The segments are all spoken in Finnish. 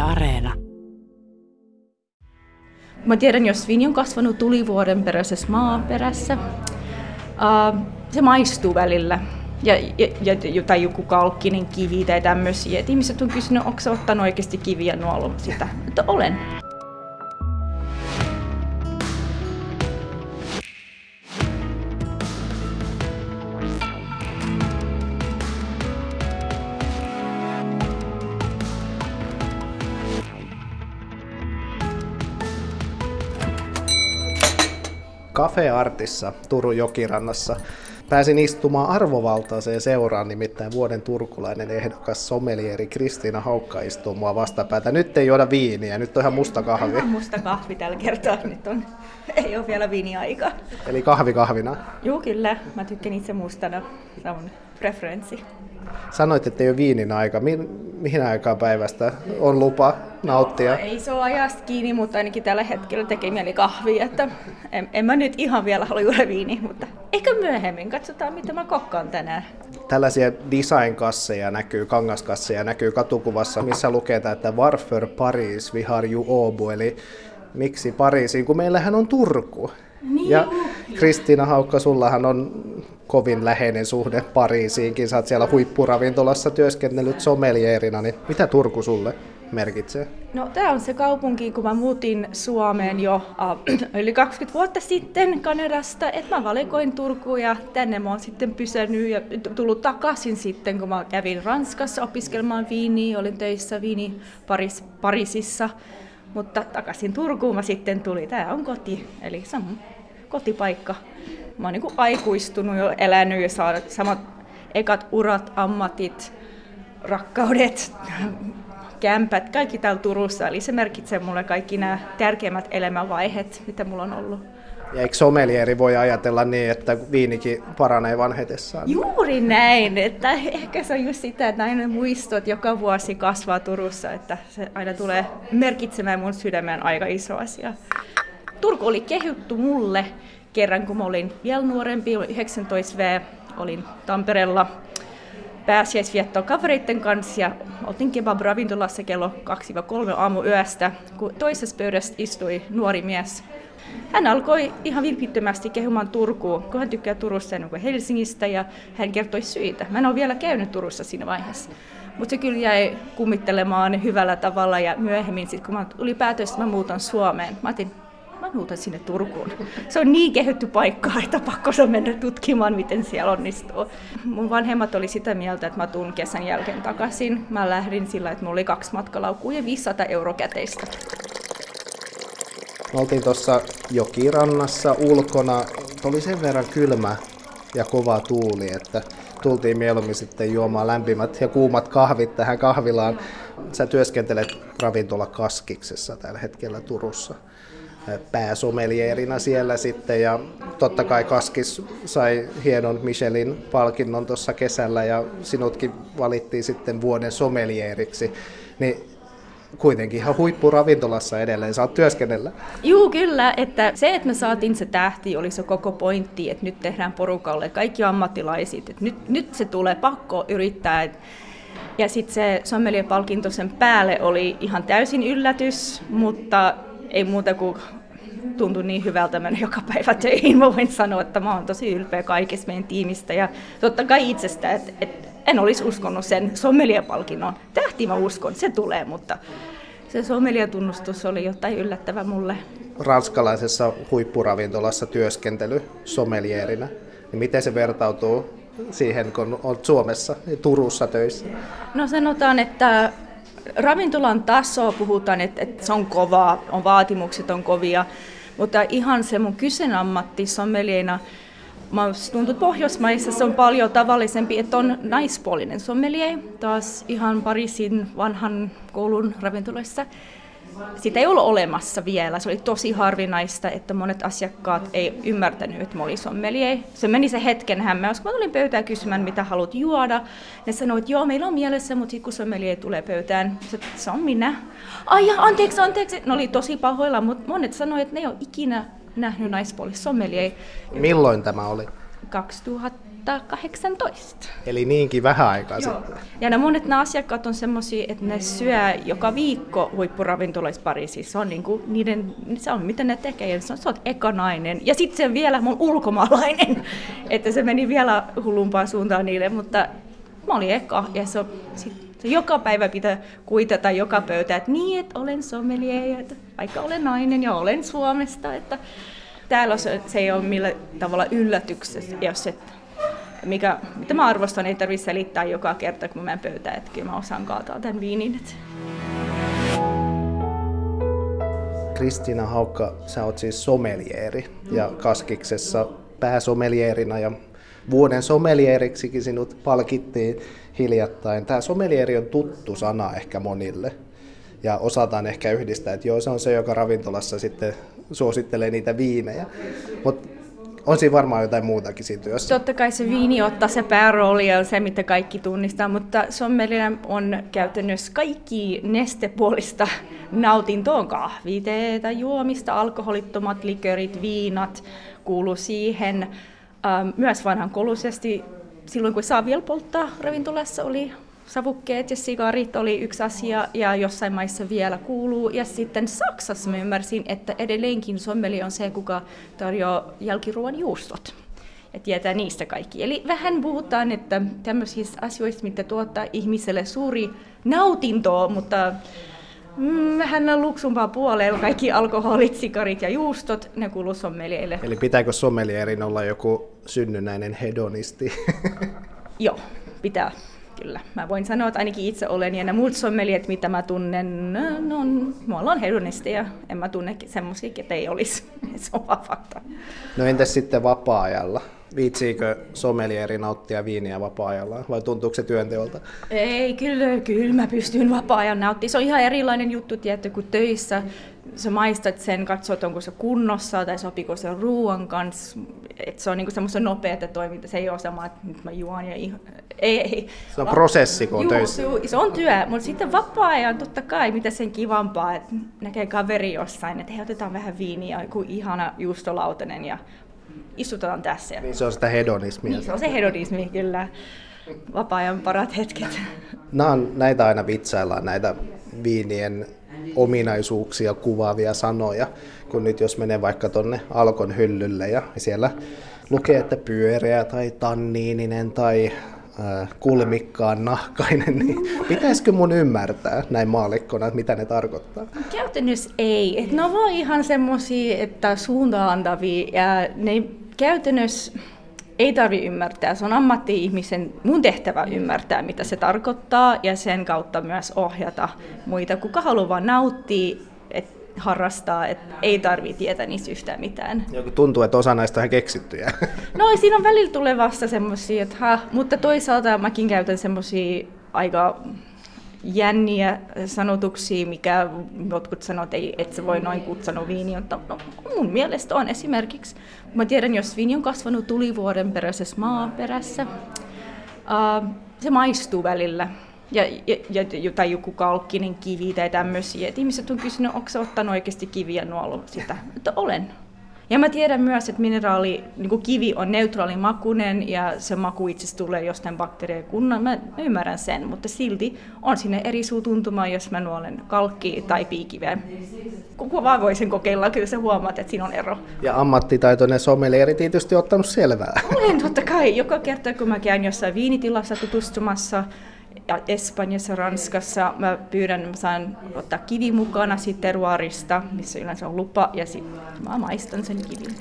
Areena. Mä tiedän, jos viini on kasvanut tulivuoren peräisessä maaperässä, se maistuu välillä. Tai joku kalkkinen kivi tai tämmöisiä. Et ihmiset on kysynyt, onko sä ottanut oikeasti kiviä nuollut sitä? Että olen. Cafe Artissa Turun jokirannassa pääsin istumaan arvovaltaiseen seuraan, nimittäin vuoden turkulainen ehdokas sommelieri Kristiina Haukka istuu mua vastapäätä. Nyt ei juoda viiniä, nyt on ihan musta kahvi. Ihan musta kahvi tällä kertaa, ei ole vielä viiniaika. Eli kahvi kahvina? Joo, kyllä. Mä tykkään itse mustana, se on preferenssi. Sanoit, että ei ole viinin aika. Mihin aikaan päivästä on lupa nauttia? No, ei se ole ajasta kiinni, mutta ainakin tällä hetkellä tekee mieli kahvia. Että en mä nyt ihan vielä halua juoda viiniä, mutta ehkä myöhemmin. Katsotaan, mitä mä kokkaan tänään. Tällaisia design-kasseja näkyy, kangaskasseja näkyy katukuvassa, missä lukee, että Varför Paris vihar ju Åbo, eli miksi Pariisiin, kun meillähän on Turku. Niin, ja Kristiina Haukka, sullahan on kovin läheinen suhde Pariisiinkin. Sä oot siellä huippuravintolassa työskennellyt sommelierina, niin mitä Turku sulle merkitsee? No, tää on se kaupunki, kun mä muutin Suomeen jo yli 20 vuotta sitten Kanadasta, että mä valikoin Turkuun ja tänne mä oon sitten pysynyt ja tullut takaisin sitten, kun mä kävin Ranskassa opiskelemaan viiniä, olin töissä Pariisissa, mutta takaisin Turkuun mä sitten tulin. Tää on koti, eli se on kotipaikka. Mä oon niin kuin aikuistunut jo, elänyt ja saanut samat ekat urat, ammatit, rakkaudet, kämpät, kaikki täällä Turussa. Eli se merkitsee mulle kaikki nämä tärkeimmät elämänvaiheet, mitä mulla on ollut. Ja eikö sommelieri voi ajatella niin, että viinikin paranee vanhetessaan? Juuri näin, että ehkä se on just sitä, että aina muistot joka vuosi kasvaa Turussa, että se aina tulee merkitsemään mun sydämeen aika iso asia. Turku oli kehuttu mulle kerran, kun mä olin vielä nuorempi, 19V, olin Tampereella pääsiäisviettoa kavereiden kanssa ja oltiin kebab-ravintolassa kello 2-3 aamuyöstä, kun toisessa pöydässä istui nuori mies. Hän alkoi ihan vilpittömästi kehumaan Turkuun, kun hän tykkää Turusta niin kuin Helsingistä ja hän kertoi syitä. Mä en ole vielä käynyt Turussa siinä vaiheessa, mutta se kyllä jäi kummittelemaan hyvällä tavalla ja myöhemmin, sit, kun tuli päätös, että mä muutan Suomeen, mä muutan sinne Turkuun. Se on niin kehitty paikka, että pakko se mennä tutkimaan, miten siellä onnistuu. Mun vanhemmat oli sitä mieltä, että mä tuun kesän jälkeen takaisin. Mä lähdin sillä, että mulla oli 2 matkalaukkua ja 500 € käteistä. Me oltiin tuossa jokirannassa ulkona. Oli sen verran kylmä ja kova tuuli, että tultiin mieluummin sitten juomaan lämpimät ja kuumat kahvit tähän kahvilaan. Sä työskentelet ravintola Kaskiksessa tällä hetkellä Turussa pääsomelierina siellä sitten, ja totta kai Kaskis sai hienon Michelin-palkinnon tuossa kesällä ja sinutkin valittiin sitten vuoden somelieriksi, niin kuitenkin ihan huippuravintolassa edelleen saat työskennellä. Juu, kyllä, että se, että me saatiin se tähti, oli se koko pointti, että nyt tehdään porukalle kaikki ammattilaiset, että nyt se tulee pakko yrittää. Ja sitten se sommelier-palkinto sen päälle oli ihan täysin yllätys, mutta ei muuta kuin tuntui niin hyvältä mennä joka päivä töihin. Mä voin sanoa, että mä oon tosi ylpeä kaikesta meidän tiimistä ja totta kai itsestä, että en olisi uskonut sen sommelier-palkinnon. Tähti mä uskon, se tulee, mutta se sommelier-tunnustus oli jotain yllättävää mulle. Ranskalaisessa huippuravintolassa työskentely sommelierinä, niin miten se vertautuu siihen, kun olet Suomessa ja Turussa töissä? No sanotaan, että ravintolan taso puhutaan, että se on kovaa, vaatimukset on kovia, mutta ihan se mun kyseinen ammatti sommelierina, mä tuntuu, että Pohjoismaissa se on paljon tavallisempi, että on naispuolinen sommelier, taas ihan Pariisin vanhan koulun ravintoloissa. Sitä ei ollut olemassa vielä, se oli tosi harvinaista, että monet asiakkaat ei ymmärtänyt, että mä olin sommelier. Se meni se hetken hämmäys, kun mä tulin pöytään kysymään, mitä haluat juoda. Ne sanoivat, että joo, meillä on mielessä, mutta kun sommelier tulee pöytään, se on minä. Ai ja, anteeksi. Ne oli tosi pahoilla, mutta monet sanoivat, että ne ei ole ikinä nähnyt naispuolista sommelier. Milloin tämä oli? 2000 2018. Eli niinkin vähän aikaa sitten. Ja monet nämä asiakkaat on semmoisia, että ne syö joka viikko huippuravintoloissa Pariisissa. Se on niinku se on mitä ne tekee, ja se on eka nainen. Ja sitten se on vielä mun ulkomaalainen, että se meni vielä hullumpaan suuntaan niille, mutta mä olin eka, ja se joka päivä pitää kuitata joka pöytä, että niin, että olen sommelier, että vaikka olen nainen ja olen Suomesta, että täällä se ei ole millään tavalla yllätyksessä, jos mitä mä arvostan, ei tarvitse selittää joka kerta, kun mä menen pöytään, että kyllä mä osaan kaataa tämän viinin. Kristiina Haukka, sä oot siis sommelieri ja Kaskiksessa pääsommelierina ja vuoden sommelieriksi sinut palkittiin hiljattain. Tämä sommelieri on tuttu sana ehkä monille ja osataan ehkä yhdistää, että joo, se on se, joka ravintolassa sitten suosittelee niitä viinejä. Mutta on siinä varmaan jotain muutakin siinä työssä. Totta kai se viini ottaa se päärooli ja se, mitä kaikki tunnistaa, mutta sommelier on käytännössä kaikki nestepuolista nautintoon, kahviteetä, juomista, alkoholittomat likörit, viinat kuuluu siihen. Myös vanhankouluisesti, silloin kun saa vielä polttaa ravintolassa, oli savukkeet ja sigarit oli yksi asia, ja jossain maissa vielä kuuluu. Ja sitten Saksassa mä ymmärsin, että edelleenkin sommelier on se, kuka tarjoaa jälkiruoan juustot ja tietää niistä kaikki. Eli vähän puhutaan, että tämmöisistä asioista, mitä tuottaa ihmiselle suuri nautintoa, mutta vähän luksumpaa puolella, kaikki alkoholit, sikarit ja juustot, ne kuuluu sommelierille. Eli pitääkö sommelierin olla joku synnynnäinen hedonisti? Joo, pitää. Kyllä. Mä voin sanoa, että ainakin itse olen, ja ne muut sommeliet, mitä mä tunnen, mulla on hedonisteja. En mä tunne semmoisia, ketä ei olisi. Se on vaan fakta. No entäs sitten vapaa-ajalla? Viitsiikö sommelieri nauttia viiniä vapaa-ajalla, vai tuntuuko se työnteolta? Ei, kyllä mä pystyn vapaa-ajan nauttimaan. Se on ihan erilainen juttu, tietty, kuin töissä. Sä maistat sen, katsot, onko se kunnossa tai sopiiko se ruoan kanssa. Et se on niinku semmoista nopeata toimintaa. Se ei ole sama, että nyt mä juon ja ei. Se on prosessi, kun on töissä. Se on työ, mutta sitten vapaa-ajan totta kai, mitä sen kivampaa, että näkee kaveri jossain, että hei, otetaan vähän viiniä, joku ihana juustolautanen ja istutaan tässä. Niin se on sitä hedonismia. Niin se on se hedonismi, kyllä. Vapaa-ajan parat hetket. Näitä aina vitsaillaan, näitä viinien ominaisuuksia kuvaavia sanoja, kun nyt jos menee vaikka tonne Alkon hyllylle ja siellä lukee, että pyöreä tai tanniininen tai kulmikkaan nahkainen, niin pitäisikö mun ymmärtää näin maallikkona, että mitä ne tarkoittaa? Käytännössä ei. Ne on vaan ihan semmosia, että suuntaantavia ja ne käytännössä ei tarvitse ymmärtää. Se on ammatti-ihmisen mun tehtävä ymmärtää, mitä se tarkoittaa ja sen kautta myös ohjata muita. Kuka haluaa vaan nauttia, harrastaa, että ei tarvitse tietää niistä yhtään mitään. Joku tuntuu, että osa näistä on keksittyjä. No siinä on välillä tulee vasta semmoisia, mutta toisaalta mäkin käytän semmoisia aika jänniä sanotuksia, mikä jotkut sanoo, että et se voi noin kutsanoa viiniä. No, mun mielestä on esimerkiksi. Mä tiedän, jos viini on kasvanut tulivuoren peräisessä maaperässä, se maistuu välillä. Tai joku kalkkinen kivi tai tämmöisiä. Et ihmiset on kysynyt, onko sä ottanut oikeasti kiviä nuollut sitä? Että olen. Ja mä tiedän myös, että mineraali, niin kivi on neutraali makuinen ja se maku itse asiassa tulee jostain bakteerien kunnan. Mä ymmärrän sen, mutta silti on sinne eri suutuntuma, jos mä nuolen kalkkia tai piikiveä. Kuka vaan voi sen kokeilla, kyllä sä huomaat, että siinä on ero. Ja ammattitaitoinen sommelieri tietysti ottanut selvää. Olen totta kai. Joka kerta, kun mä käyn jossain viinitilassa tutustumassa, ja Espanjassa, Ranskassa mä saan ottaa kivi mukana siitä terroirista, missä yleensä on lupa, ja sitten mä maistan sen kivin.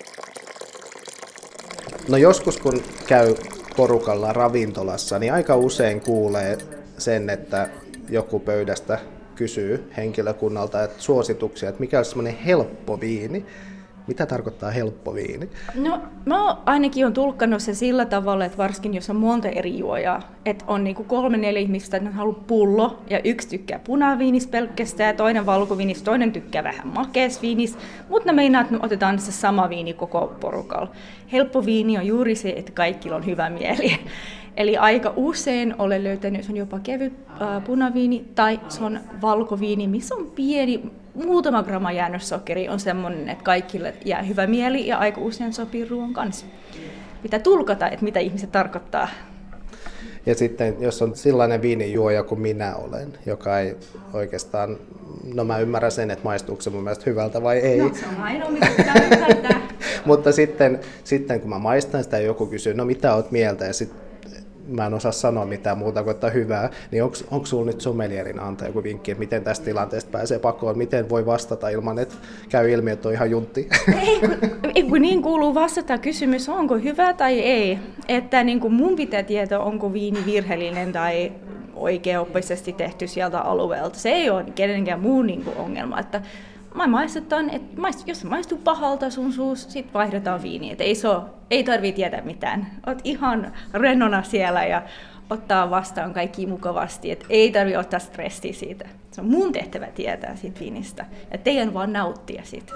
No joskus kun käy porukalla ravintolassa, niin aika usein kuulee sen, että joku pöydästä kysyy henkilökunnalta että suosituksia, että mikä olisi semmoinen helppo viini. Mitä tarkoittaa helppo viini? No, mä ainakin olen tulkkannut sen sillä tavalla, että varsinkin jos on monta eri juojaa, että on niinku 3-4 ihmistä, että ne haluaa pullo, ja yksi tykkää punaviinistä pelkästään, ja toinen valkoviinistä, toinen tykkää vähän makeisviinistä, mutta ne meinaa, että me otetaan se sama viini koko porukalla. Helppo viini on juuri se, että kaikilla on hyvä mieli. Eli aika usein olen löytänyt, se on jopa kevyt punaviini tai se on valkoviini, missä on pieni, muutama gramma jäännössokkeri on semmoinen, että kaikille jää hyvä mieli ja aika usein sopii ruoan kanssa. pitää tulkata, että mitä ihmiset tarkoittaa. Ja sitten, jos on sellainen viinijuoja kuin minä olen, joka ei oikeastaan, no mä ymmärrän sen, että maistuuko se mun mielestä hyvältä vai ei. No se on ainoa, mitä pitää ymmärtää. Mutta sitten kun mä maistan sitä ja joku kysyy, no mitä oot mieltä, ja sitten mä en osaa sanoa mitään muuta kuin, että hyvää, niin onko sulla nyt sommelierin antaa joku vinkki, että miten tästä tilanteesta pääsee pakoon, miten voi vastata ilman, että käy ilmi, että on ihan juntti? Ei, kun niin kuuluu vastata kysymys, onko hyvä tai ei. Että niin kuin mun pitää tietää, onko viini virheellinen tai oikeaoppisesti tehty sieltä alueelta. Se ei ole kenenkään muun niin kuin ongelma. Että mä maistetaan, että jos maistuu pahalta sun suus, sit vaihdetaan viiniä. Ei tarvitse tietää mitään. Oot ihan rennona siellä ja ottaa vastaan kaikki mukavasti. Et ei tarvitse ottaa stressiä siitä. Se on mun tehtävä tietää siitä viinistä. Ja teidän vaan nauttia siitä.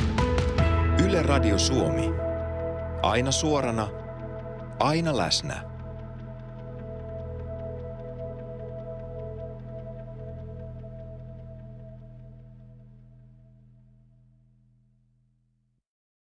Yle Radio Suomi. Aina suorana, aina läsnä.